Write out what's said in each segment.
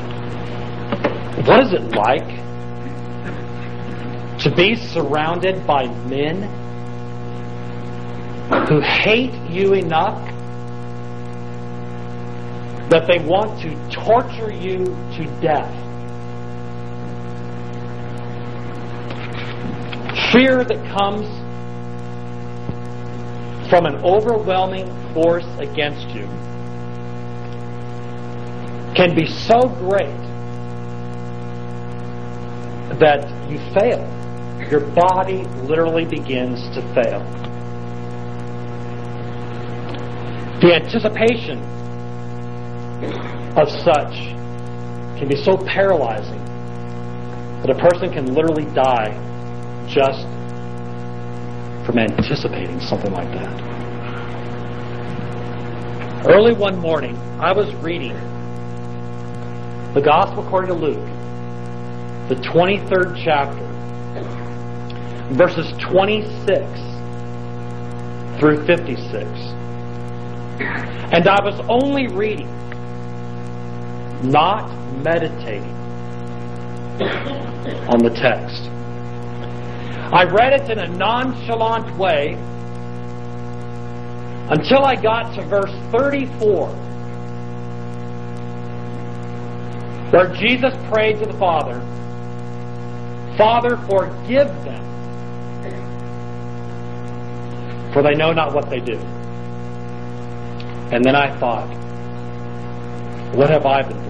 What is it like to be surrounded by men who hate you enough that they want to torture you to death? Fear that comes from an overwhelming force against you can be so great that you fail. Your body literally begins to fail. The anticipation of such can be so paralyzing that a person can literally die just from anticipating something like that. Early one morning, I was reading the Gospel according to Luke, the 23rd chapter, verses 26 through 56. And I was only reading, not meditating on the text. I read it in a nonchalant way until I got to verse 34, where Jesus prayed to the Father, "Father, forgive them, for they know not what they do." And then I thought, what have I been doing?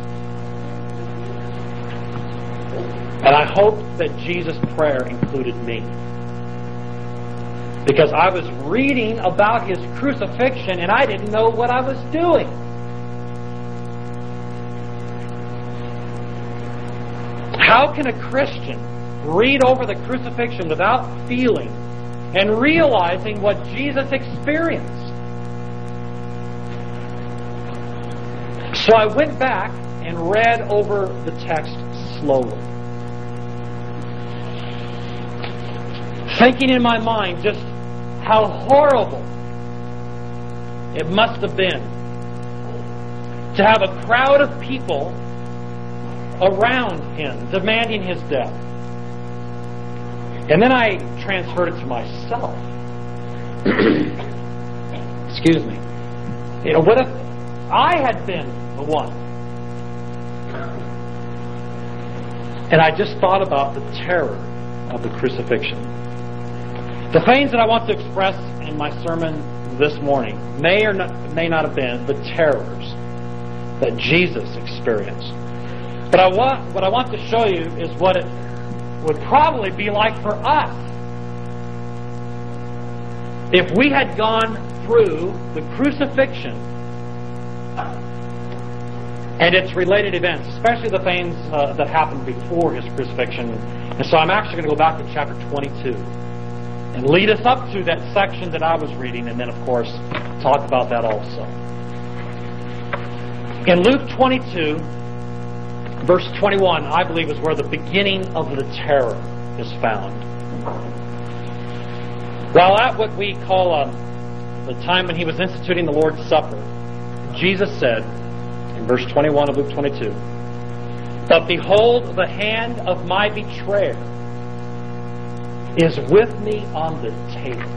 And I hoped that Jesus' prayer included me. Because I was reading about His crucifixion and I didn't know what I was doing. How can a Christian read over the crucifixion without feeling and realizing what Jesus experienced? So I went back and read over the text slowly, thinking in my mind just how horrible it must have been to have a crowd of people around Him demanding His death. And then I transferred it to myself. Excuse me. What if I had been the one? And I just thought about the terror of the crucifixion. The things that I want to express in my sermon this morning may or may not have been the terrors that Jesus experienced. But what I want to show you is what it would probably be like for us if we had gone through the crucifixion and its related events, especially the things that happened before His crucifixion. And so I'm actually going to go back to chapter 22 and lead us up to that section that I was reading, and then, of course, talk about that also. In Luke 22, verse 21, I believe, is where the beginning of the terror is found. While at what we call the time when He was instituting the Lord's Supper, Jesus said, in verse 21 of Luke 22, "But behold, the hand of my betrayer is with me on the table."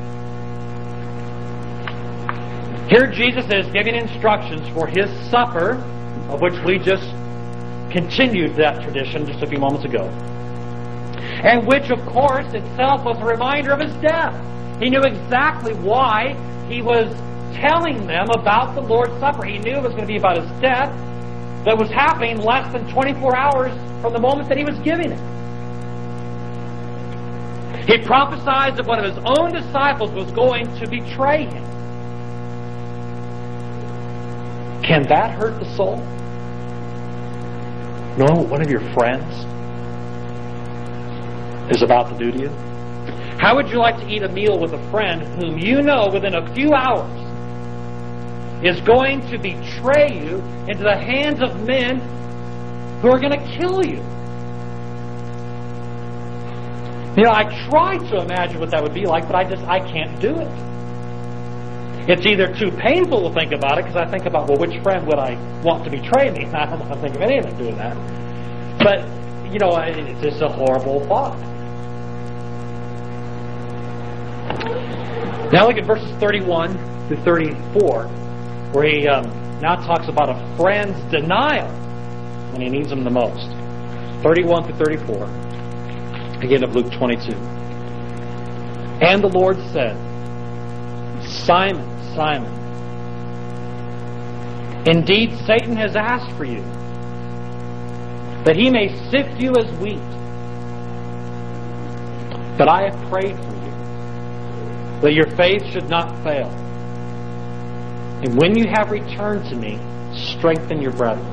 Here Jesus is giving instructions for His supper, of which we just continued that tradition just a few moments ago, and which, of course, itself was a reminder of His death. He knew exactly why He was telling them about the Lord's Supper. He knew it was going to be about His death that was happening less than 24 hours from the moment that He was giving it. He prophesied that one of His own disciples was going to betray Him. Can that hurt the soul? Know what one of your friends is about to do to you? How would you like to eat a meal with a friend whom you know within a few hours is going to betray you into the hands of men who are going to kill you? I try to imagine what that would be like, but I can't do it. It's either too painful to think about it, because I think about, well, which friend would I want to betray me? And I don't want to think of any of them doing that. But, it's just a horrible thought. Now look at verses 31 to 34, where he now talks about a friend's denial when he needs them the most. 31 to 34, again of Luke 22. And the Lord said, Simon, Simon, indeed Satan has asked for you, that he may sift you as wheat. But I have prayed for you, that your faith should not fail. And when you have returned to me, strengthen your brethren.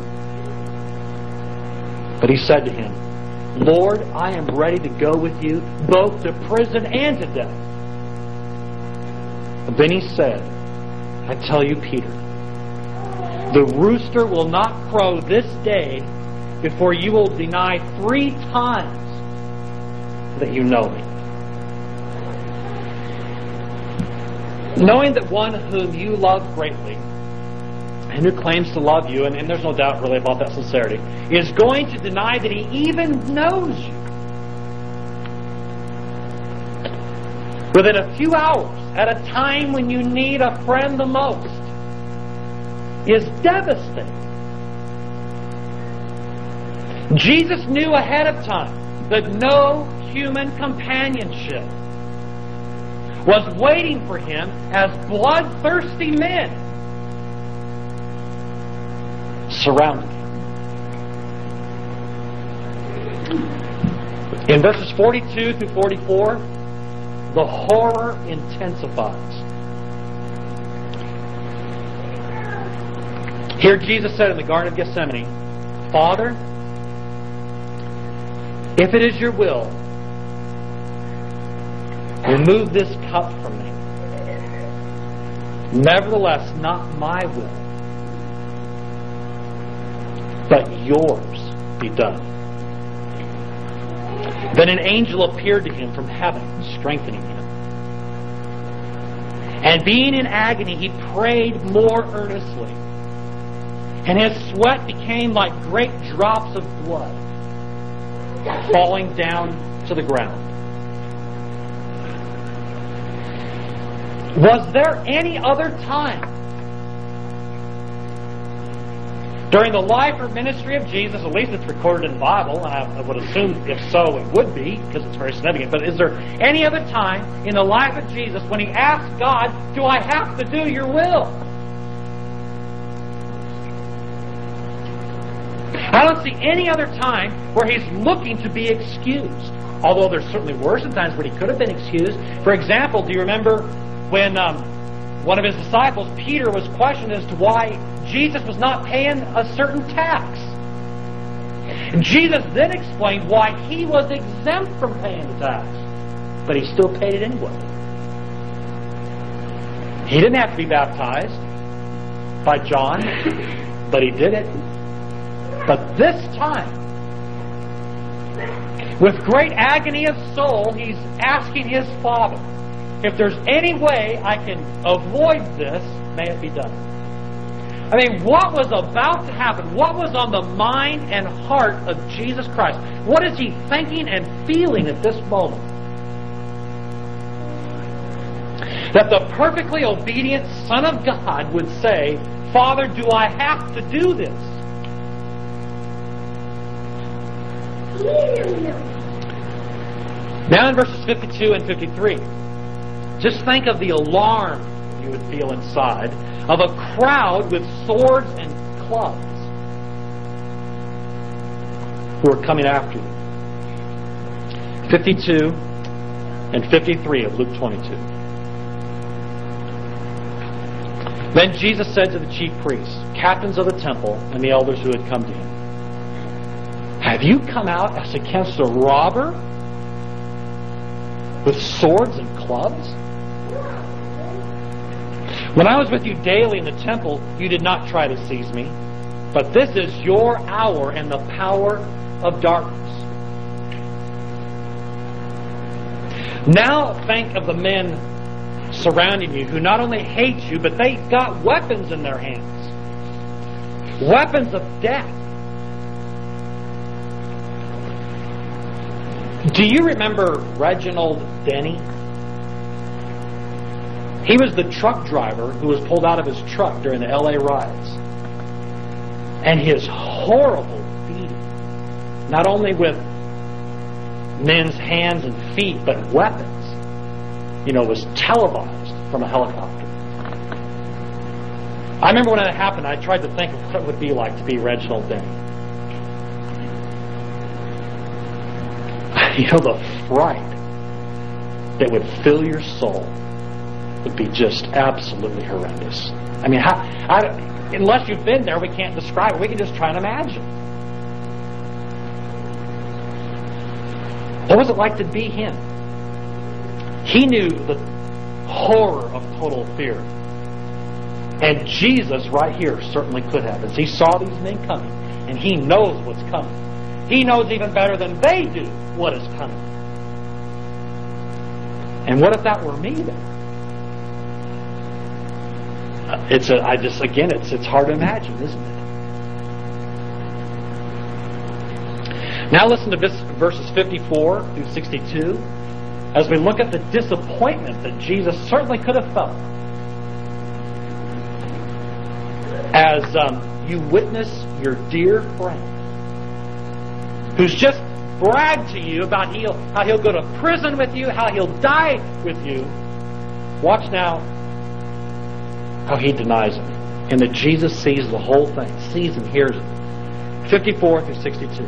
But he said to him, Lord, I am ready to go with you, both to prison and to death. But then he said, I tell you, Peter, the rooster will not crow this day before you will deny 3 times that you know me. Knowing that one whom you love greatly, and who claims to love you, and there's no doubt really about that sincerity, is going to deny that he even knows you. Within a few hours, at a time when you need a friend the most, is devastating. Jesus knew ahead of time that no human companionship was waiting for him as bloodthirsty men surrounded him. In verses 42 through 44, the horror intensifies. Here Jesus said in the Garden of Gethsemane, Father, if it is your will, remove this cup from me. Nevertheless, not my will, but yours be done. Then an angel appeared to him from heaven, strengthening him. And being in agony, he prayed more earnestly. And his sweat became like great drops of blood falling down to the ground. Was there any other time during the life or ministry of Jesus, at least it's recorded in the Bible, and I would assume if so it would be, because it's very significant, but is there any other time in the life of Jesus when he asked God, do I have to do your will? I don't see any other time where he's looking to be excused. Although there certainly were some times when he could have been excused. For example, do you remember when one of his disciples, Peter, was questioned as to why Jesus was not paying a certain tax? And Jesus then explained why he was exempt from paying the tax. But he still paid it anyway. He didn't have to be baptized by John, but he did it. But this time, with great agony of soul, he's asking his Father, if there's any way I can avoid this, may it be done. I mean, what was about to happen? What was on the mind and heart of Jesus Christ? What is he thinking and feeling at this moment? That the perfectly obedient Son of God would say, Father, do I have to do this? Now in verses 52 and 53, just think of the alarm you would feel inside of a crowd with swords and clubs who are coming after you. 52 and 53 of Luke 22. Then Jesus said to the chief priests, captains of the temple, and the elders who had come to him, have you come out as against a robber with swords and clubs? When I was with you daily in the temple, you did not try to seize me. But this is your hour and the power of darkness. Now think of the men surrounding you who not only hate you, but they got weapons in their hands. Weapons of death. Do you remember Reginald Denny? He was the truck driver who was pulled out of his truck during the LA riots. And his horrible beating, not only with men's hands and feet, but weapons, was televised from a helicopter. I remember when that happened, I tried to think of what it would be like to be Reginald Denny. The fright that would fill your soul would be just absolutely horrendous. I mean, unless you've been there, we can't describe it. We can just try and imagine. What was it like to be him? He knew the horror of total fear. And Jesus right here certainly could have. As he saw these men coming, and he knows what's coming. He knows even better than they do what is coming. And what if that were me then? It's hard to imagine, isn't it? Now listen to verses 54 through 62 as we look at the disappointment that Jesus certainly could have felt as you witness your dear friend who's just bragged to you about how he'll go to prison with you, how he'll die with you. Watch now how he denies him. And that Jesus sees the whole thing, sees and hears it. 54 through 62.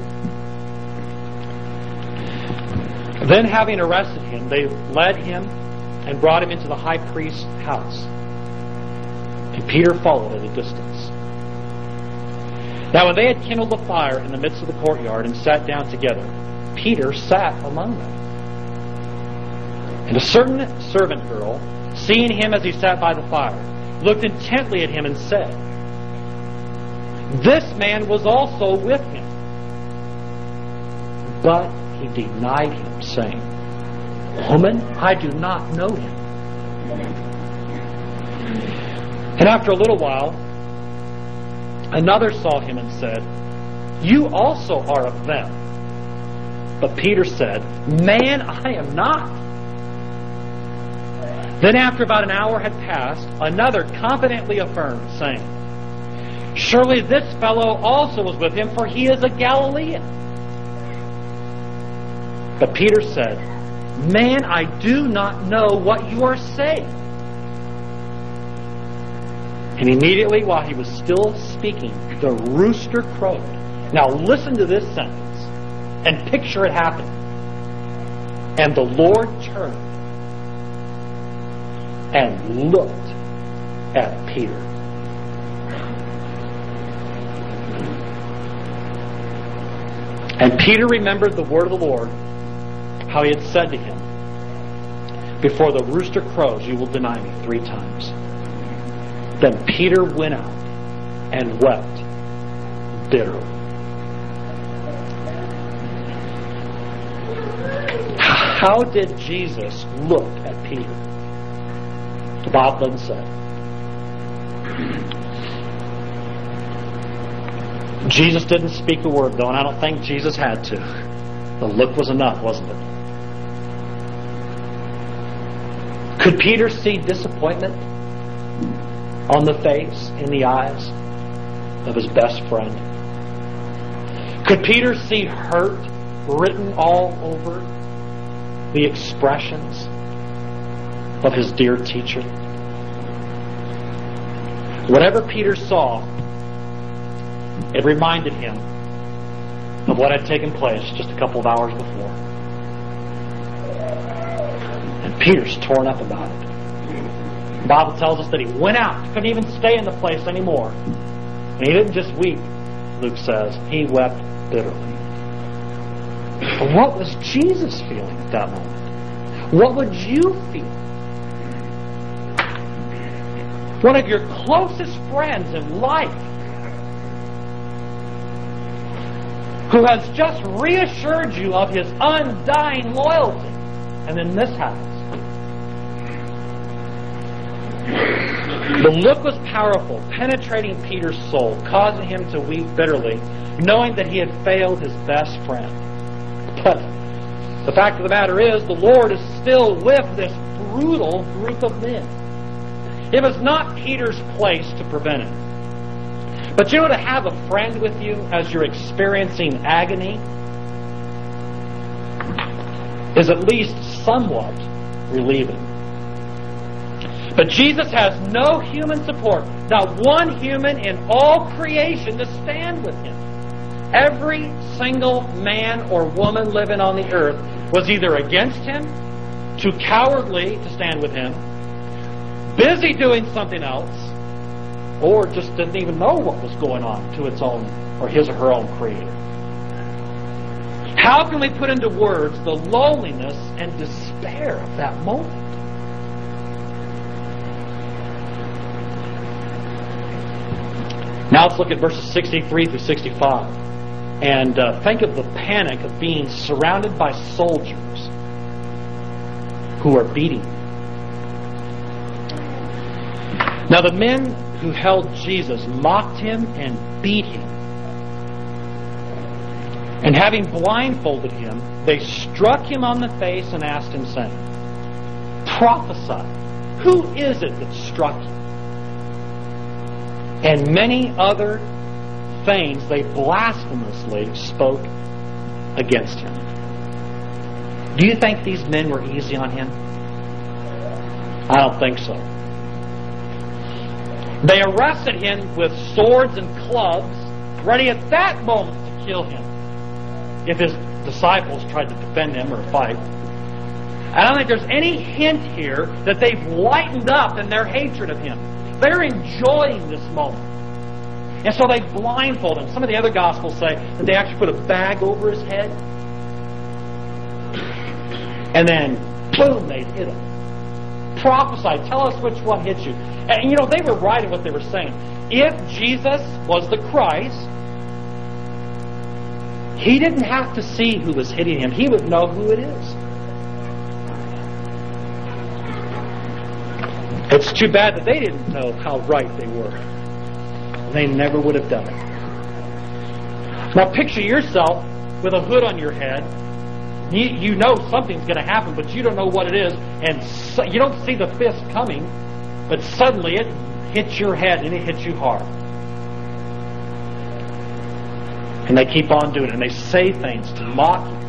Then having arrested him, they led him and brought him into the high priest's house. And Peter followed at a distance. Now when they had kindled a fire in the midst of the courtyard and sat down together, Peter sat among them. And a certain servant girl, seeing him as he sat by the fire, looked intently at him and said, "This man was also with him." But he denied him, saying, "Woman, I do not know him." And after a little while, another saw him and said, "You also are of them." But Peter said, "Man, I am not." Then after about an hour had passed, another confidently affirmed, saying, "Surely this fellow also was with him, for he is a Galilean." But Peter said, "Man, I do not know what you are saying." And immediately while he was still speaking, the rooster crowed. Now listen to this sentence and picture it happening. And the Lord turned and looked at Peter. And Peter remembered the word of the Lord, how he had said to him, "Before the rooster crows, you will deny me 3 times." Then Peter went out and wept bitterly. How did Jesus look at Peter? The Bible doesn't say. Jesus didn't speak a word, though, and I don't think Jesus had to. The look was enough, wasn't it? Could Peter see disappointment on the face, in the eyes of his best friend? Could Peter see hurt written all over the expressions of his dear teacher? Whatever Peter saw, it reminded him of what had taken place just a couple of hours before. And Peter's torn up about it. The Bible tells us that he went out, couldn't even stay in the place anymore. And he didn't just weep, Luke says. He wept bitterly. But what was Jesus feeling at that moment? What would you feel? One of your closest friends in life who has just reassured you of his undying loyalty, and then this happens. The look was powerful, penetrating Peter's soul, causing him to weep bitterly, knowing that he had failed his best friend. But the fact of the matter is, the Lord is still with this brutal group of men. It was not Peter's place to prevent it. But you know, to have a friend with you as you're experiencing agony is at least somewhat relieving. But Jesus has no human support, not one human in all creation to stand with him. Every single man or woman living on the earth was either against him, too cowardly to stand with him, busy doing something else, or just didn't even know what was going on to its own or his or her own Creator. How can we put into words the loneliness and despair of that moment? Now let's look at verses 63 through 65. And think of the panic of being surrounded by soldiers who are beating you. Now the men who held Jesus mocked him and beat him. And having blindfolded him, they struck him on the face and asked him, saying, "Prophesy, who is it that struck you?" And many other things they blasphemously spoke against him. Do you think these men were easy on him? I don't think so. They arrested him with swords and clubs, ready at that moment to kill him if his disciples tried to defend him or fight. I don't think there's any hint here that they've lightened up in their hatred of him. They're enjoying this moment. And so they blindfold him. Some of the other Gospels say that they actually put a bag over his head. And then, boom, they'd hit him. Prophesy, tell us which one hit you. And you know, they were right in what they were saying. If Jesus was the Christ, he didn't have to see who was hitting him. He would know who it is. It's too bad that they didn't know how right they were. They never would have done it. Now picture yourself with a hood on your head. You know something's going to happen, but you don't know what it is. And so, you don't see the fist coming, but suddenly it hits your head and it hits you hard. And they keep on doing it. And they say things to mock you.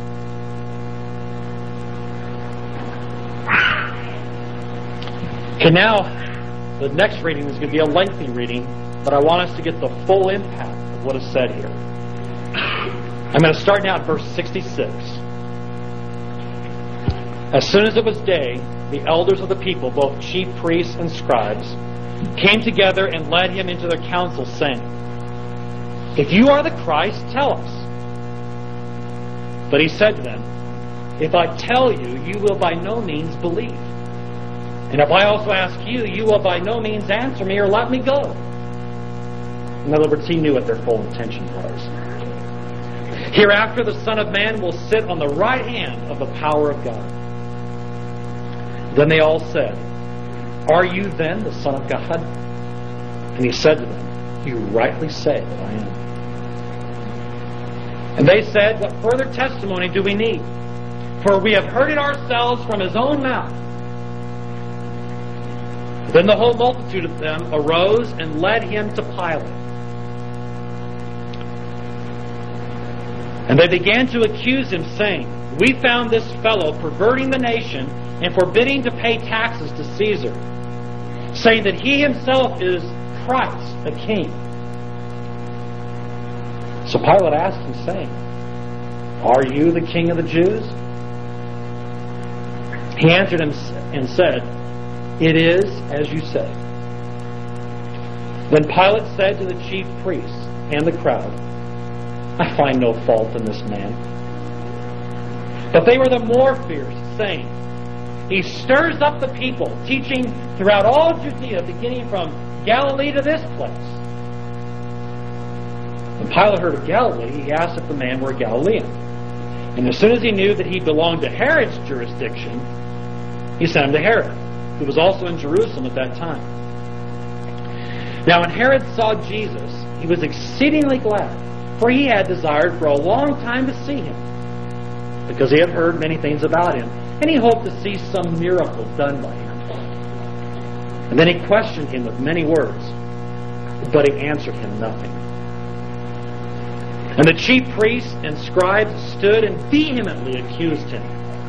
Okay, now the next reading is going to be a lengthy reading, but I want us to get the full impact of what is said here. I'm going to start now at verse 66. As soon as it was day, the elders of the people, both chief priests and scribes, came together and led him into their council, saying, "If you are the Christ, tell us." But he said to them, "If I tell you, you will by no means believe. And if I also ask you, you will by no means answer me or let me go." In other words, he knew what their full intention was. "Hereafter the Son of Man will sit on the right hand of the power of God." Then they all said, "Are you then the Son of God?" And he said to them, "You rightly say that I am." And they said, "What further testimony do we need? For we have heard it ourselves from his own mouth." Then the whole multitude of them arose and led him to Pilate. And they began to accuse him, saying, "We found this fellow perverting the nation and forbidding to pay taxes to Caesar, saying that he himself is Christ, the King." So Pilate asked him, saying, "Are you the King of the Jews?" He answered him and said, "It is as you say." Then Pilate said to the chief priests and the crowd, "I find no fault in this man." But they were the more fierce, saying, "He stirs up the people, teaching throughout all Judea, beginning from Galilee to this place." When Pilate heard of Galilee, he asked if the man were a Galilean. And as soon as he knew that he belonged to Herod's jurisdiction, he sent him to Herod, who was also in Jerusalem at that time. Now when Herod saw Jesus, he was exceedingly glad, for he had desired for a long time to see him, because he had heard many things about him, and he hoped to see some miracle done by him. And then he questioned him with many words, but he answered him nothing. And the chief priests and scribes stood and vehemently accused him.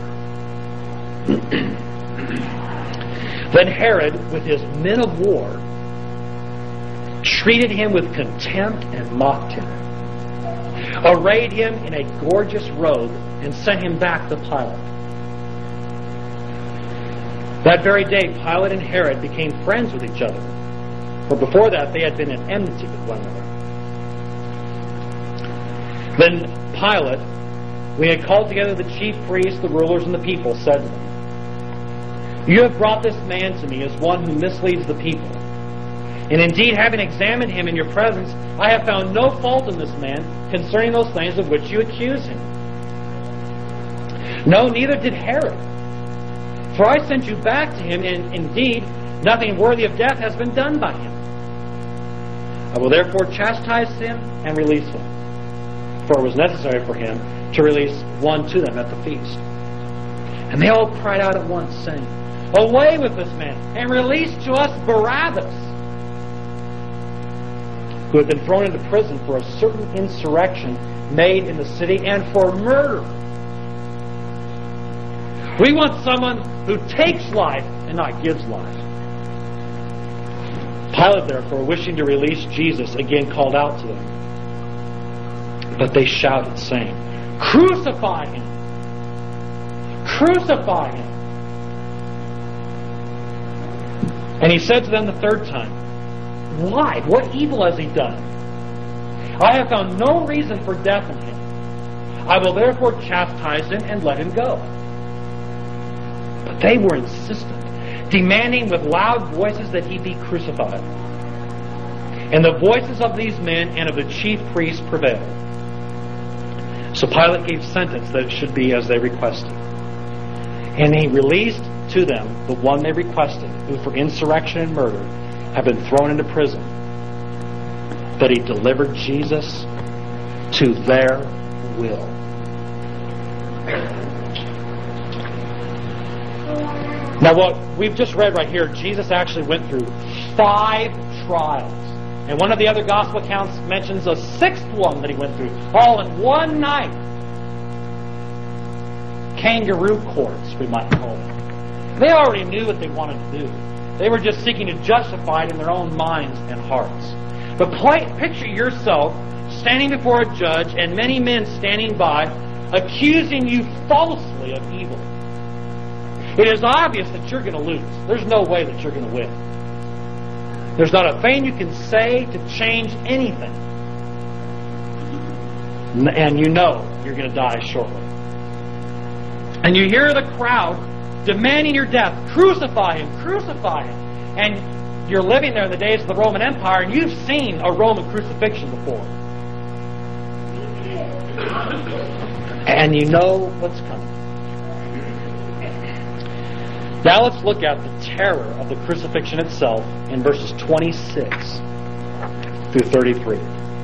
Then Herod, with his men of war, treated him with contempt and mocked him, arrayed him in a gorgeous robe, and sent him back to Pilate. That very day, Pilate and Herod became friends with each other, for before that they had been in enmity with one another. Then Pilate, when he had called together the chief priests, the rulers, and the people, said to them, "You have brought this man to me as one who misleads the people. And indeed, having examined him in your presence, I have found no fault in this man concerning those things of which you accuse him. No, neither did Herod. For I sent you back to him, and indeed, nothing worthy of death has been done by him. I will therefore chastise him and release him. For it was necessary for him to release one to them at the feast." And they all cried out at once, saying, "Away with this man, and release to us Barabbas, who had been thrown into prison for a certain insurrection made in the city and for murder." We want someone who takes life and not gives life. Pilate, therefore, wishing to release Jesus, again called out to them. But they shouted, saying, "Crucify him! Crucify him!" And he said to them the third time, "Why? What evil has he done? I have found no reason for death in him. I will therefore chastise him and let him go." But they were insistent, demanding with loud voices that he be crucified. And the voices of these men and of the chief priests prevailed. So Pilate gave sentence that it should be as they requested. And he released to them the one they requested, who for insurrection and murder had been thrown into prison. But he delivered Jesus to their will. Now what we've just read right here, Jesus actually went through 5 trials. And one of the other gospel accounts mentions a 6th one that he went through, all in one night. Kangaroo courts, we might call them. They already knew what they wanted to do. They were just seeking to justify it in their own minds and hearts. But picture yourself standing before a judge and many men standing by, accusing you falsely of evil. It is obvious that you're going to lose. There's no way that you're going to win. There's not a thing you can say to change anything. And you know you're going to die shortly. And you hear the crowd demanding your death. Crucify him! Crucify him! And you're living there in the days of the Roman Empire, and you've seen a Roman crucifixion before. And you know what's coming. Now let's look at the terror of the crucifixion itself in verses 26 through 33.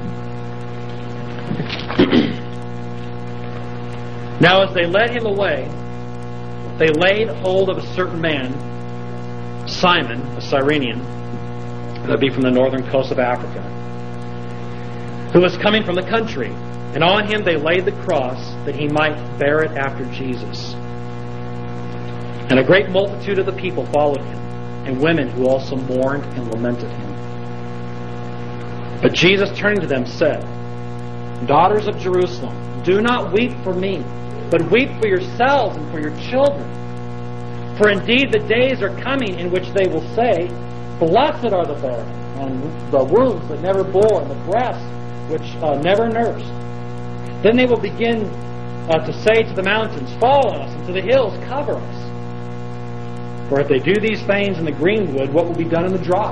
Now as they led him away, they laid hold of a certain man, Simon, a Cyrenian, that would be from the northern coast of Africa, who was coming from the country. And on him they laid the cross, that he might bear it after Jesus. And a great multitude of the people followed him, and women who also mourned and lamented him. But Jesus, turning to them, said, "Daughters of Jerusalem, do not weep for me, but weep for yourselves and for your children. For indeed the days are coming in which they will say, Blessed are the barren, and the wombs that never bore, and the breasts which never nursed. Then they will begin to say to the mountains, Fall on us, and to the hills, cover us. For if they do these things in the greenwood, what will be done in the dry?"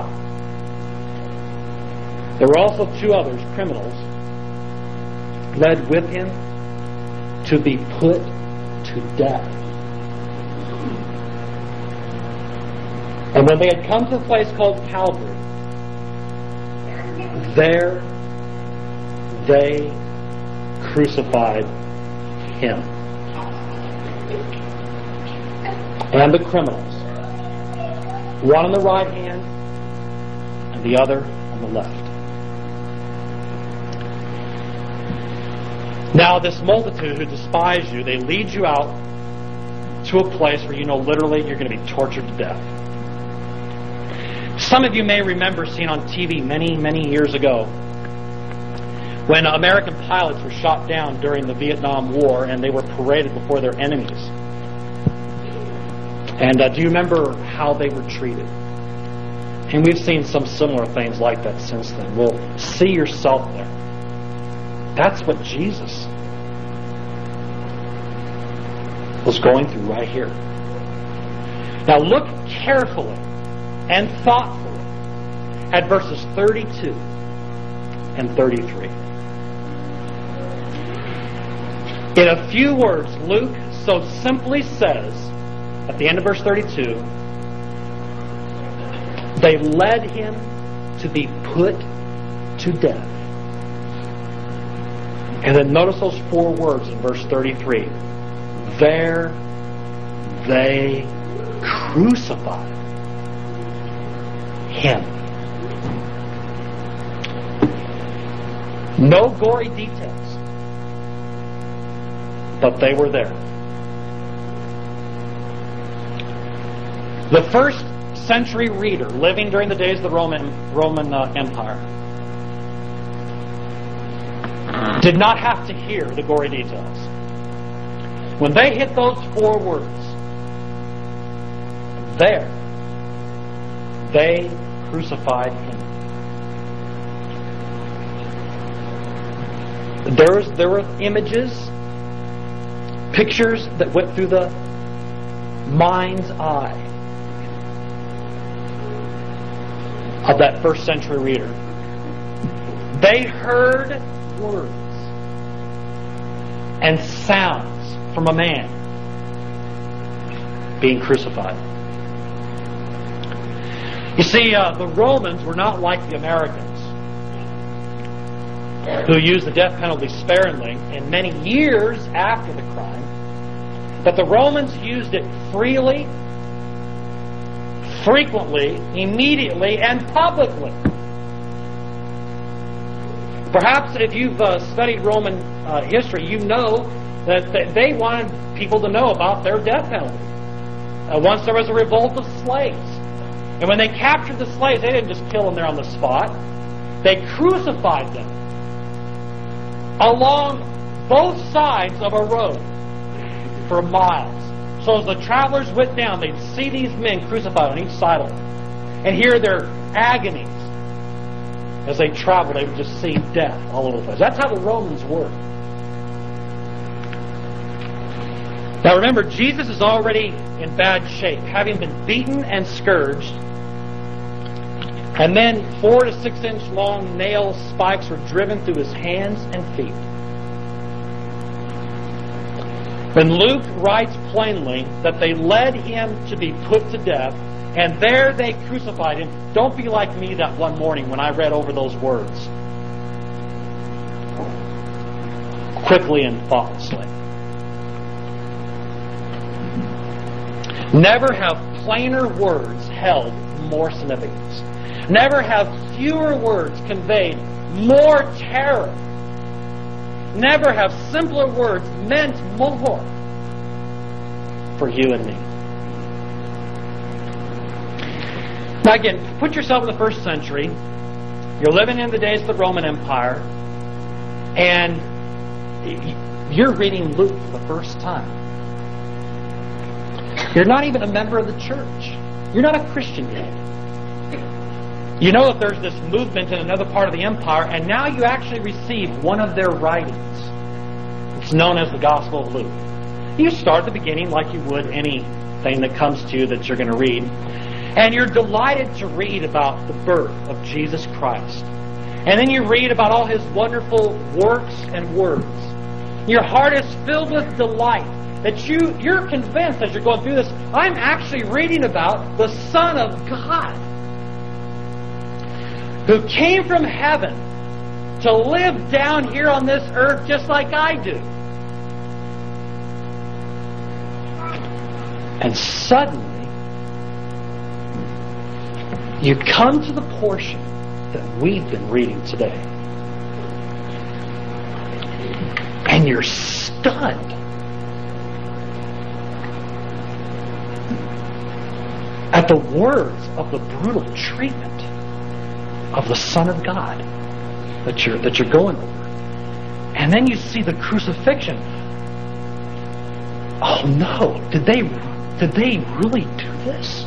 There were also 2 others, criminals, led with him to be put to death. And when they had come to a place called Calvary, there they crucified Him and the criminals, one on the right hand and the other on the left. Now this multitude who despise you, they lead you out to a place where you know literally you're going to be tortured to death. Some of you may remember seeing on TV many, many years ago when American pilots were shot down during the Vietnam War and they were paraded before their enemies. And do you remember how they were treated? And we've seen some similar things like that since then. Well, see yourself there. That's what Jesus was going through right here. Now look carefully and thoughtfully at verses 32 and 33. In a few words, Luke so simply says, at the end of verse 32, they led Him to be put to death. And then notice those 4 words in verse 33. There they crucified Him. No gory details, but they were there. The first century reader living during the days of the Roman Empire did not have to hear the gory details. When they hit those 4 words, there, they crucified Him. There were images, pictures that went through the mind's eye of that first century reader. They heard words and sounds from a man being crucified. You see, the Romans were not like the Americans, who used the death penalty sparingly and many years after the crime, but the Romans used it freely, frequently, immediately, and publicly. Perhaps if you've studied Roman history, you know that they wanted people to know about their death penalty. Once there was a revolt of slaves. And when they captured the slaves, they didn't just kill them there on the spot. They crucified them along both sides of a road for miles. So as the travelers went down, they'd see these men crucified on each side of them and hear their agonies. As they traveled, they would just see death all over the place. That's how the Romans were. Now remember, Jesus is already in bad shape, having been beaten and scourged. And then 4 to 6 inch long nail spikes were driven through His hands and feet. When Luke writes plainly that they led Him to be put to death, and there they crucified Him, don't be like me that one morning when I read over those words quickly and thoughtlessly. Never have plainer words held more significance. Never have fewer words conveyed more terror. Never have simpler words meant more for you and me. Now again, put yourself in the first century. You're living in the days of the Roman Empire, and you're reading Luke for the first time. You're not even a member of the church. You're not a Christian yet. You know that there's this movement in another part of the empire, and now you actually receive one of their writings. It's known as the Gospel of Luke. You start at the beginning like you would anything that comes to you that you're going to read. And you're delighted to read about the birth of Jesus Christ. And then you read about all His wonderful works and words. Your heart is filled with delight that you're convinced as you're going through this, I'm actually reading about the Son of God who came from heaven to live down here on this earth just like I do. And suddenly, you come to the portion that we've been reading today. And you're stunned at the words of the brutal treatment of the Son of God that you're going over. And then you see the crucifixion. Oh no, did they really do this?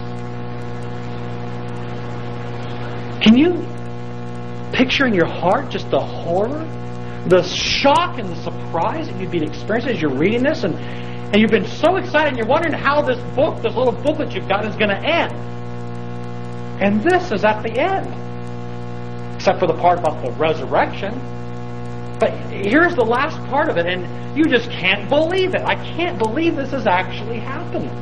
Can you picture in your heart just the horror, the shock and the surprise that you'd be experiencing as you're reading this, and you've been so excited and you're wondering how this little booklet you've got is going to end. And this is at the end. Except for the part about the resurrection. But here's the last part of it, and you just can't believe it. I can't believe this is actually happening.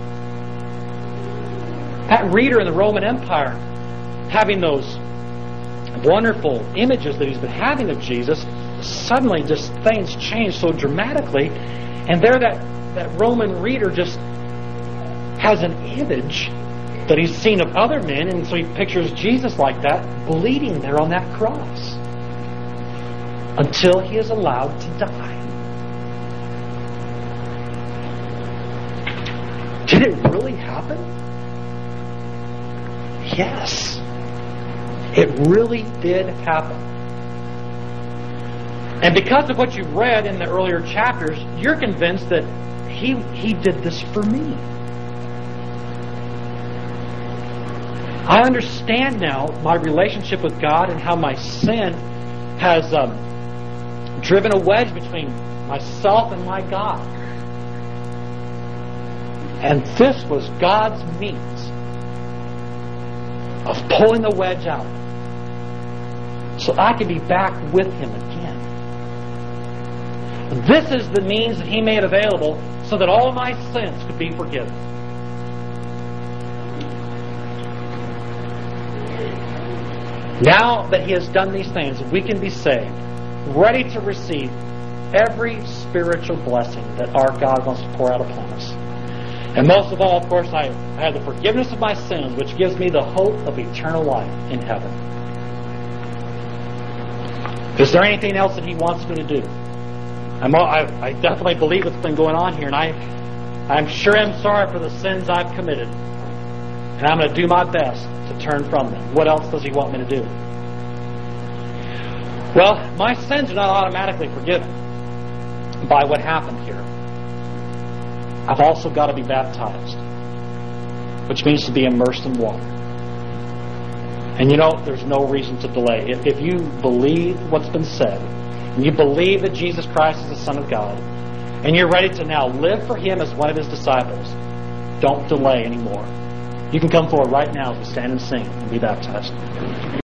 That reader in the Roman Empire, having those wonderful images that he's been having of Jesus, suddenly just things change so dramatically, and there that Roman reader just has an image that he's seen of other men, and so he pictures Jesus like that, bleeding there on that cross until he is allowed to die. Did it really happen? Yes. It really did happen. And because of what you've read in the earlier chapters, you're convinced that he did this for me. I understand now my relationship with God and how my sin has driven a wedge between myself and my God. And this was God's means of pulling the wedge out so I could be back with Him again. This is the means that He made available so that all my sins could be forgiven. Now that He has done these things, we can be saved, ready to receive every spiritual blessing that our God wants to pour out upon us. And most of all, of course, I have the forgiveness of my sins, which gives me the hope of eternal life in heaven. Is there anything else that He wants me to do? I definitely believe what's been going on here, and I'm sure I'm sorry for the sins I've committed. And I'm going to do my best to turn from them. What else does He want me to do? Well, my sins are not automatically forgiven by what happened here. I've also got to be baptized, which means to be immersed in water. And you know, there's no reason to delay. If you believe what's been said, and you believe that Jesus Christ is the Son of God, and you're ready to now live for Him as one of His disciples, don't delay anymore. You can come forward right now as we stand and sing and be baptized.